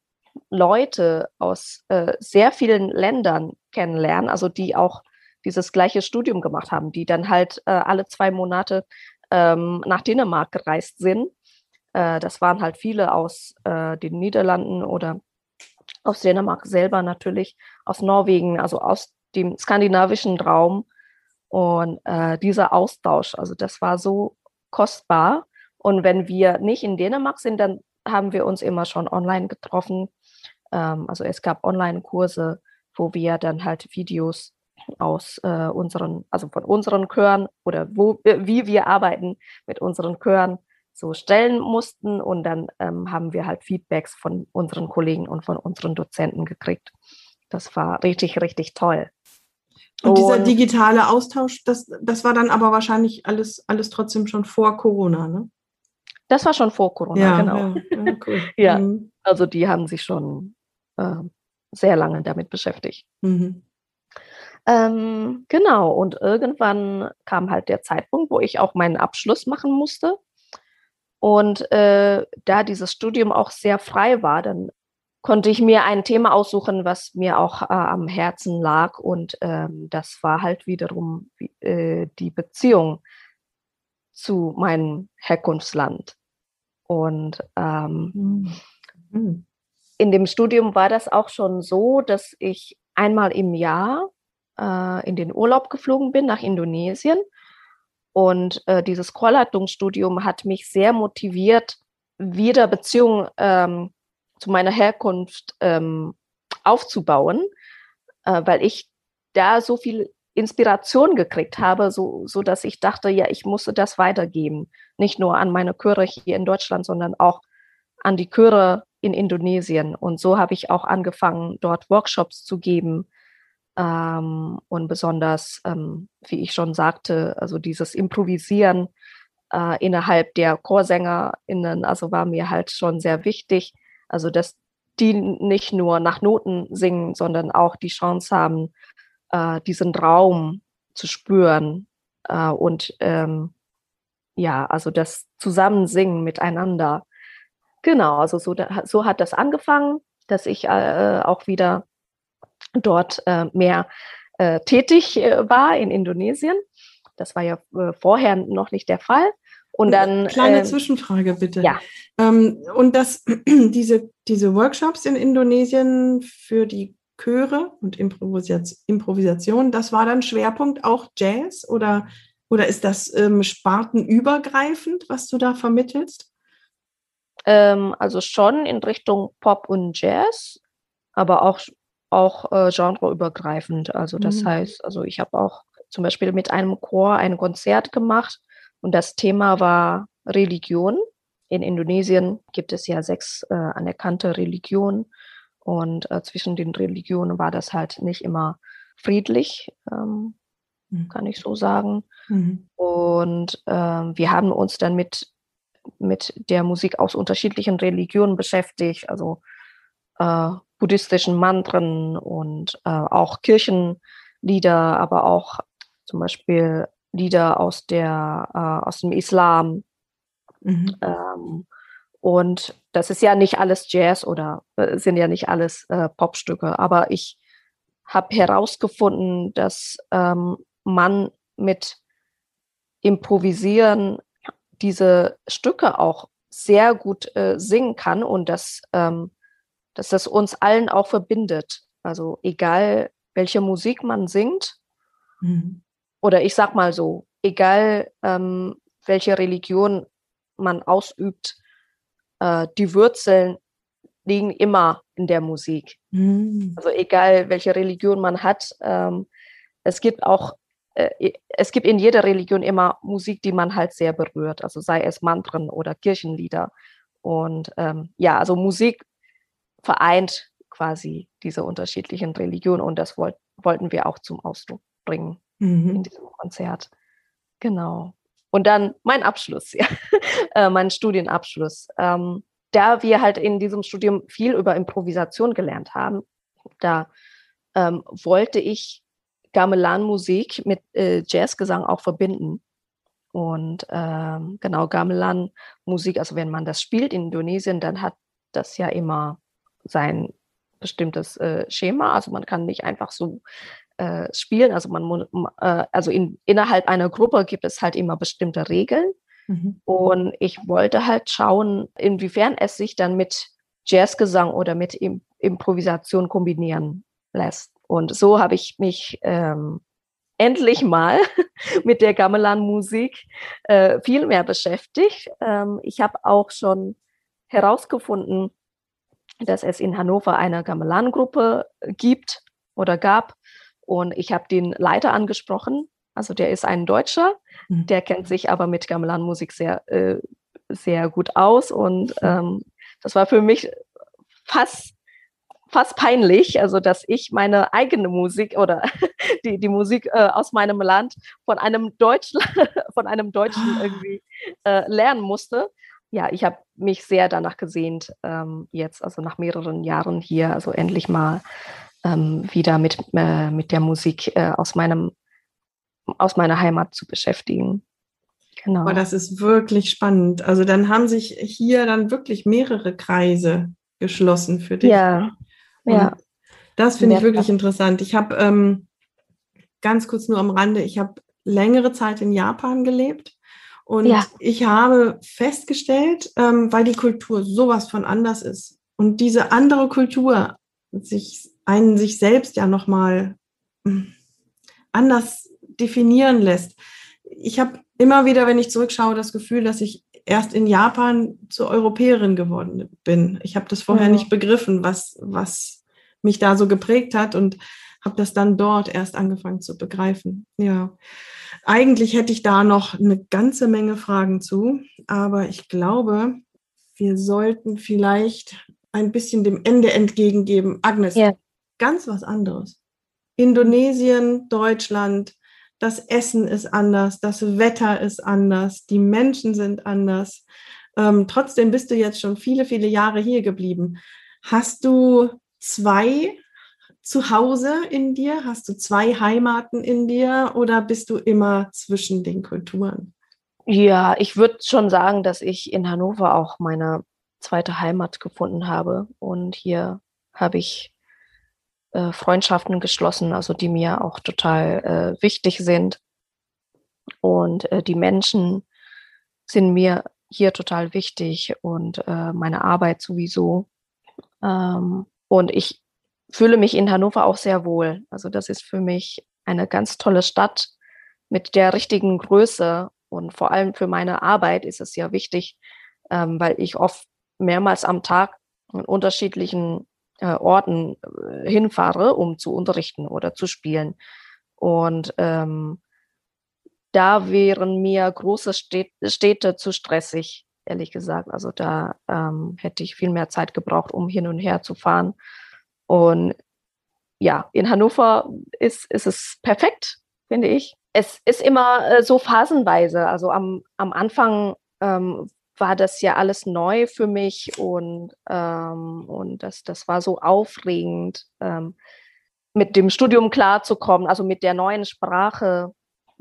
Leute aus sehr vielen Ländern kennenlernen, also die auch dieses gleiche Studium gemacht haben, die dann halt alle 2 Monate nach Dänemark gereist sind. Das waren halt viele aus den Niederlanden oder aus Dänemark selber natürlich, aus Norwegen, also aus dem skandinavischen Raum. Und dieser Austausch, also das war so kostbar. Und wenn wir nicht in Dänemark sind, dann haben wir uns immer schon online getroffen. Also es gab Online-Kurse, wo wir dann halt Videos aus also von unseren Chören oder wie wir arbeiten mit unseren Chören so stellen mussten und dann haben wir halt Feedbacks von unseren Kollegen und von unseren Dozenten gekriegt. Das war richtig, richtig toll. Und dieser digitale Austausch, das war dann aber wahrscheinlich alles trotzdem schon vor Corona, ne? Das war schon vor Corona, ja, genau. Ja, cool. Ja, also die haben sich schon sehr lange damit beschäftigt. Mhm. Genau, und irgendwann kam halt der Zeitpunkt, wo ich auch meinen Abschluss machen musste. Und da dieses Studium auch sehr frei war, dann konnte ich mir ein Thema aussuchen, was mir auch am Herzen lag. Und das war halt wiederum die Beziehung zu meinem Herkunftsland. Und in dem Studium war das auch schon so, dass ich einmal im Jahr in den Urlaub geflogen bin nach Indonesien. Und dieses Chorleitungsstudium hat mich sehr motiviert, wieder Beziehungen zu meiner Herkunft aufzubauen, weil ich da so viel Inspiration gekriegt habe, so dass ich dachte, ja, ich musste das weitergeben. Nicht nur an meine Chöre hier in Deutschland, sondern auch an die Chöre in Indonesien. Und so habe ich auch angefangen, dort Workshops zu geben. Und besonders, wie ich schon sagte, also dieses Improvisieren innerhalb der ChorsängerInnen, also war mir halt schon sehr wichtig. Also, dass die nicht nur nach Noten singen, sondern auch die Chance haben, diesen Raum zu spüren und ja, also das Zusammensingen miteinander. Genau, also so hat das angefangen, dass ich auch wieder dort mehr tätig war in Indonesien. Das war ja vorher noch nicht der Fall. Und dann kleine Zwischenfrage bitte. ja. Und diese Workshops in Indonesien für die Chöre und Improvisation, das war dann Schwerpunkt auch Jazz oder ist das spartenübergreifend, was du da vermittelst? Also schon in Richtung Pop und Jazz, aber auch genreübergreifend. Also das heißt, also ich habe auch zum Beispiel mit einem Chor ein Konzert gemacht und das Thema war Religion. In Indonesien gibt es ja 6 anerkannte Religionen und zwischen den Religionen war das halt nicht immer friedlich, kann ich so sagen. Und wir haben uns dann mit der Musik aus unterschiedlichen Religionen beschäftigt, also buddhistischen Mantren und auch Kirchenlieder, aber auch zum Beispiel Lieder aus dem Islam. Und das ist ja nicht alles Jazz oder sind ja nicht alles Popstücke, aber ich habe herausgefunden, dass man mit Improvisieren diese Stücke auch sehr gut singen kann und dass das uns allen auch verbindet. Also egal, welche Musik man singt, oder ich sag mal so, egal, welche Religion man ausübt, die Wurzeln liegen immer in der Musik. Also egal, welche Religion man hat, es gibt in jeder Religion immer Musik, die man halt sehr berührt, also sei es Mantren oder Kirchenlieder. Und ja, also Musik vereint quasi diese unterschiedlichen Religionen und das wollten wir auch zum Ausdruck bringen in diesem Konzert. Genau. Und dann mein Abschluss, ja, mein Studienabschluss. Da wir halt in diesem Studium viel über Improvisation gelernt haben, da wollte ich Gamelan-Musik mit Jazzgesang auch verbinden. Und genau, Gamelan-Musik, also wenn man das spielt in Indonesien, dann hat das ja immer sein bestimmtes Schema. Also man kann nicht einfach so spielen. Also innerhalb einer Gruppe gibt es halt immer bestimmte Regeln. Und ich wollte halt schauen, inwiefern es sich dann mit Jazzgesang oder mit Improvisation kombinieren lässt. Und so habe ich mich endlich mal mit der Gamelan-Musik viel mehr beschäftigt. Ich habe auch schon herausgefunden, dass es in Hannover eine Gamelan-Gruppe gibt oder gab. Und ich habe den Leiter angesprochen. Also der ist ein Deutscher, der kennt sich aber mit Gamelan-Musik sehr, sehr gut aus. Und das war für mich fast peinlich, also dass ich meine eigene Musik oder die Musik aus meinem Land von einem Deutschen irgendwie lernen musste. Ja, ich habe mich sehr danach gesehnt, jetzt, also nach mehreren Jahren hier, also endlich mal wieder mit der Musik aus meiner Heimat zu beschäftigen. Genau. Aber das ist wirklich spannend. Also dann haben sich hier dann wirklich mehrere Kreise geschlossen für dich. Ja, ja. Das finde ich wirklich interessant. Ich habe ganz kurz nur am Rande, ich habe längere Zeit in Japan gelebt und ich habe festgestellt, weil die Kultur sowas von anders ist und diese andere Kultur sich selbst ja nochmal anders definieren lässt. Ich habe immer wieder, wenn ich zurückschaue, das Gefühl, dass ich erst in Japan zur Europäerin geworden bin. Ich habe das vorher nicht begriffen, was mich da so geprägt hat und habe das dann dort erst angefangen zu begreifen. Ja, eigentlich hätte ich da noch eine ganze Menge Fragen zu, aber ich glaube, wir sollten vielleicht ein bisschen dem Ende entgegengeben. Agnes, ganz was anderes. Indonesien, Deutschland, das Essen ist anders, das Wetter ist anders, die Menschen sind anders. Trotzdem bist du jetzt schon viele, viele Jahre hier geblieben. Hast du zwei zu Hause in dir? Hast du zwei Heimaten in dir oder bist du immer zwischen den Kulturen? Ja, ich würde schon sagen, dass ich in Hannover auch meine zweite Heimat gefunden habe. Und hier habe ich Freundschaften geschlossen, also die mir auch total wichtig sind. Und die Menschen sind mir hier total wichtig und meine Arbeit sowieso. Und ich fühle mich in Hannover auch sehr wohl. Also das ist für mich eine ganz tolle Stadt mit der richtigen Größe. Und vor allem für meine Arbeit ist es ja wichtig, weil ich oft mehrmals am Tag in unterschiedlichen Orten hinfahre, um zu unterrichten oder zu spielen. Und da wären mir große Städte zu stressig, ehrlich gesagt. Also da hätte ich viel mehr Zeit gebraucht, um hin und her zu fahren. Und ja, in Hannover ist es perfekt, finde ich. Es ist immer so phasenweise. Also am Anfang war das ja alles neu für mich und das war so aufregend, mit dem Studium klarzukommen, also mit der neuen Sprache.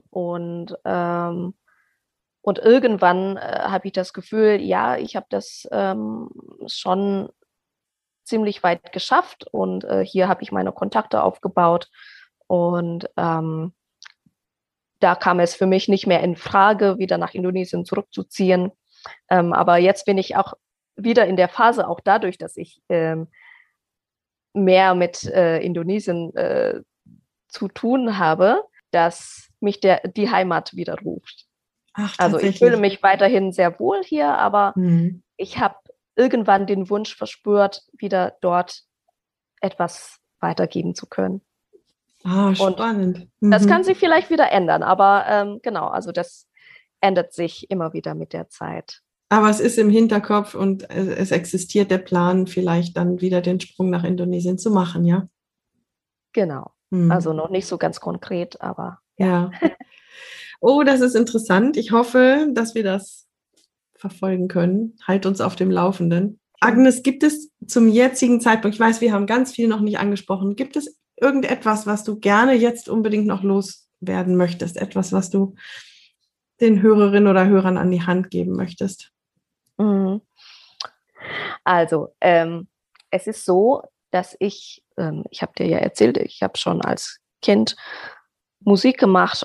Und irgendwann habe ich das Gefühl, ja, ich habe das schon ziemlich weit geschafft und hier habe ich meine Kontakte aufgebaut und da kam es für mich nicht mehr in Frage, wieder nach Indonesien zurückzuziehen. Aber jetzt bin ich auch wieder in der Phase, auch dadurch, dass ich mehr mit Indonesien zu tun habe, dass mich die Heimat wieder ruft. Ach, Also ich fühle tatsächlich. mich weiterhin sehr wohl hier, aber Mhm. ich habe irgendwann den Wunsch verspürt, wieder dort etwas weitergeben zu können. Ah, Und spannend. das kann Mhm. sich vielleicht wieder ändern, aber genau, also das ändert sich immer wieder mit der Zeit. Aber es ist im Hinterkopf und es existiert der Plan, vielleicht dann wieder den Sprung nach Indonesien zu machen, ja? Genau. Also Mhm. noch nicht so ganz konkret, aber ja. Ja. Oh, das ist interessant. Ich hoffe, dass wir das verfolgen können. Halt uns auf dem Laufenden. Agnes, gibt es zum jetzigen Zeitpunkt, ich weiß, wir haben ganz viel noch nicht angesprochen, gibt es irgendetwas, was du gerne jetzt unbedingt noch loswerden möchtest? Etwas, was du den Hörerinnen oder Hörern an die Hand geben möchtest? Mhm. Also, es ist so, dass ich habe dir ja erzählt, ich habe schon als Kind Musik gemacht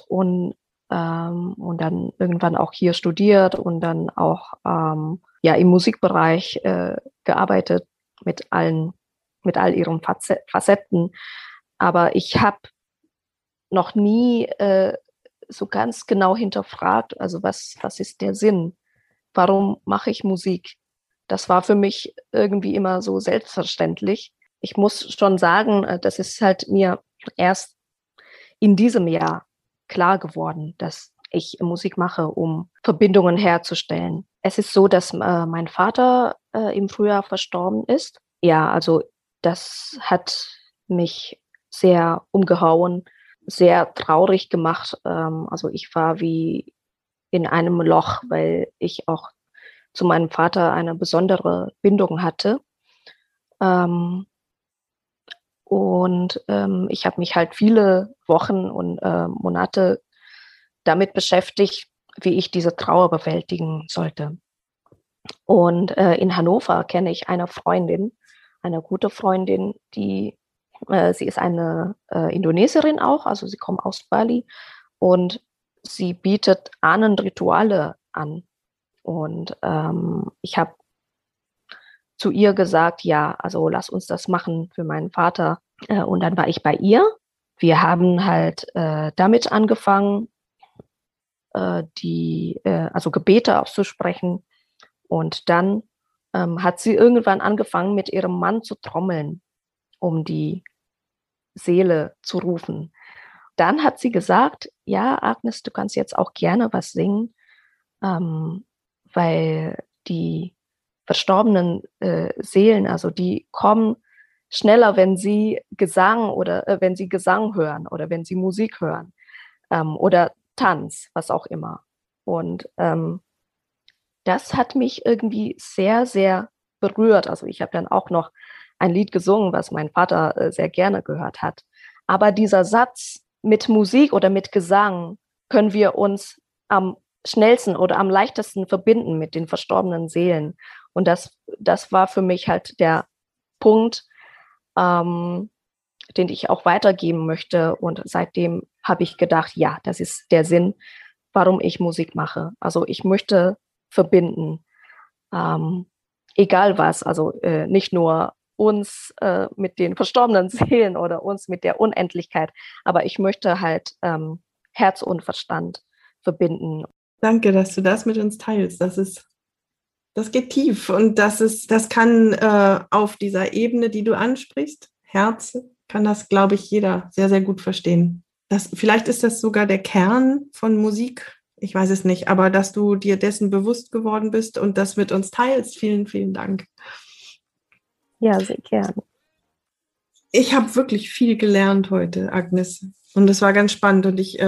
und dann irgendwann auch hier studiert und dann auch ja, im Musikbereich gearbeitet mit mit all ihren Facetten. Aber ich habe noch nie so ganz genau hinterfragt, also was ist der Sinn? Warum mache ich Musik? Das war für mich irgendwie immer so selbstverständlich. Ich muss schon sagen, das ist halt mir erst in diesem Jahr klar geworden, dass ich Musik mache, um Verbindungen herzustellen. Es ist so, dass mein Vater im Frühjahr verstorben ist. Ja, also das hat mich sehr umgehauen, sehr traurig gemacht. Also ich war wie in einem Loch, weil ich auch zu meinem Vater eine besondere Bindung hatte. Ähm, und ich habe mich halt viele Wochen und Monate damit beschäftigt, wie ich diese Trauer bewältigen sollte. Und in Hannover kenne ich eine Freundin, eine gute Freundin, sie ist eine Indonesierin auch, also sie kommt aus Bali und sie bietet Ahnenrituale an. Und ich habe zu ihr gesagt, ja, also lass uns das machen für meinen Vater. Und dann war ich bei ihr. Wir haben halt damit angefangen, also Gebete auszusprechen. Und dann hat sie irgendwann angefangen, mit ihrem Mann zu trommeln, um die Seele zu rufen. Dann hat sie gesagt, ja, Agnes, du kannst jetzt auch gerne was singen, ähm, weil die verstorbenen Seelen, also die kommen schneller, wenn sie Gesang oder wenn sie Gesang hören oder wenn sie Musik hören oder Tanz, was auch immer. Und das hat mich irgendwie sehr, sehr berührt. Also ich habe dann auch noch ein Lied gesungen, was mein Vater sehr gerne gehört hat. Aber dieser Satz, mit Musik oder mit Gesang können wir uns am schnellsten oder am leichtesten verbinden mit den verstorbenen Seelen. Und das war für mich halt der Punkt, den ich auch weitergeben möchte. Und seitdem habe ich gedacht, ja, das ist der Sinn, warum ich Musik mache. Also ich möchte verbinden, egal was, also nicht nur uns mit den verstorbenen Seelen oder uns mit der Unendlichkeit, aber ich möchte halt Herz und Verstand verbinden. Danke, dass du das mit uns teilst. Das geht tief und das kann auf dieser Ebene, die du ansprichst, Herz, kann das, glaube ich, jeder sehr, sehr gut verstehen. Vielleicht ist das sogar der Kern von Musik. Ich weiß es nicht, aber dass du dir dessen bewusst geworden bist und das mit uns teilst. Vielen, vielen Dank. Ja, sehr gerne. Ich habe wirklich viel gelernt heute, Agnes. Und es war ganz spannend. Und ich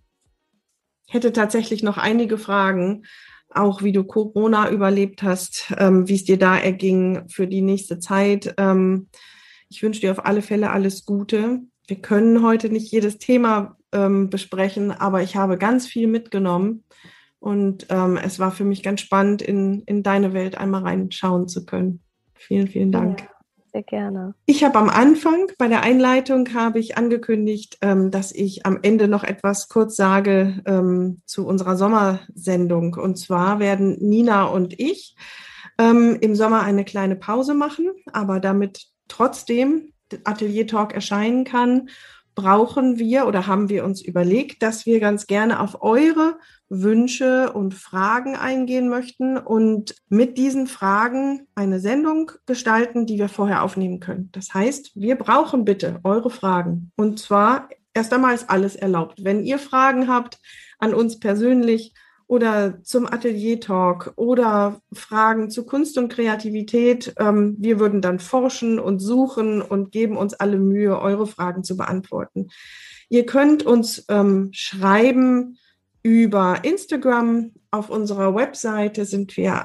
hätte tatsächlich noch einige Fragen, auch wie du Corona überlebt hast, wie es dir da erging für die nächste Zeit. Ich wünsche dir auf alle Fälle alles Gute. Wir können heute nicht jedes Thema besprechen, aber ich habe ganz viel mitgenommen. Und es war für mich ganz spannend, in deine Welt einmal reinschauen zu können. Vielen, vielen Dank. Ja, sehr gerne. Ich habe am Anfang, bei der Einleitung, habe ich angekündigt, dass ich am Ende noch etwas kurz sage zu unserer Sommersendung. Und zwar werden Nina und ich im Sommer eine kleine Pause machen, aber damit trotzdem Atelier Talk erscheinen kann, brauchen wir oder haben wir uns überlegt, dass wir ganz gerne auf eure Wünsche und Fragen eingehen möchten und mit diesen Fragen eine Sendung gestalten, die wir vorher aufnehmen können. Das heißt, wir brauchen bitte eure Fragen. Und zwar erst einmal ist alles erlaubt. Wenn ihr Fragen habt an uns persönlich oder zum Atelier Talk oder Fragen zu Kunst und Kreativität, wir würden dann forschen und suchen und geben uns alle Mühe, eure Fragen zu beantworten. Ihr könnt uns schreiben über Instagram. Auf unserer Webseite sind wir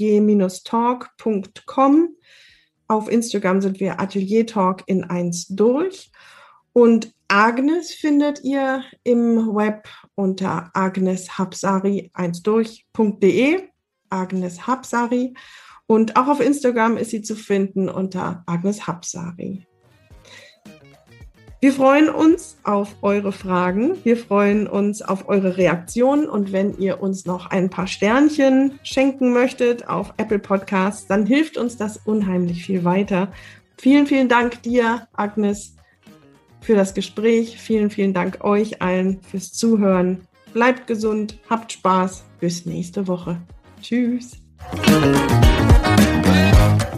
atelier-talk.com. Auf Instagram sind wir Atelier Talk in 1 durch. Und Agnes findet ihr im Web unter agneshabsari1durch.de, Agnes Habsari. Und auch auf Instagram ist sie zu finden unter Agnes Habsari. Wir freuen uns auf eure Fragen, wir freuen uns auf eure Reaktionen und wenn ihr uns noch ein paar Sternchen schenken möchtet auf Apple Podcasts, dann hilft uns das unheimlich viel weiter. Vielen, vielen Dank dir, Agnes, für das Gespräch. Vielen, vielen Dank euch allen fürs Zuhören. Bleibt gesund, habt Spaß. Bis nächste Woche. Tschüss.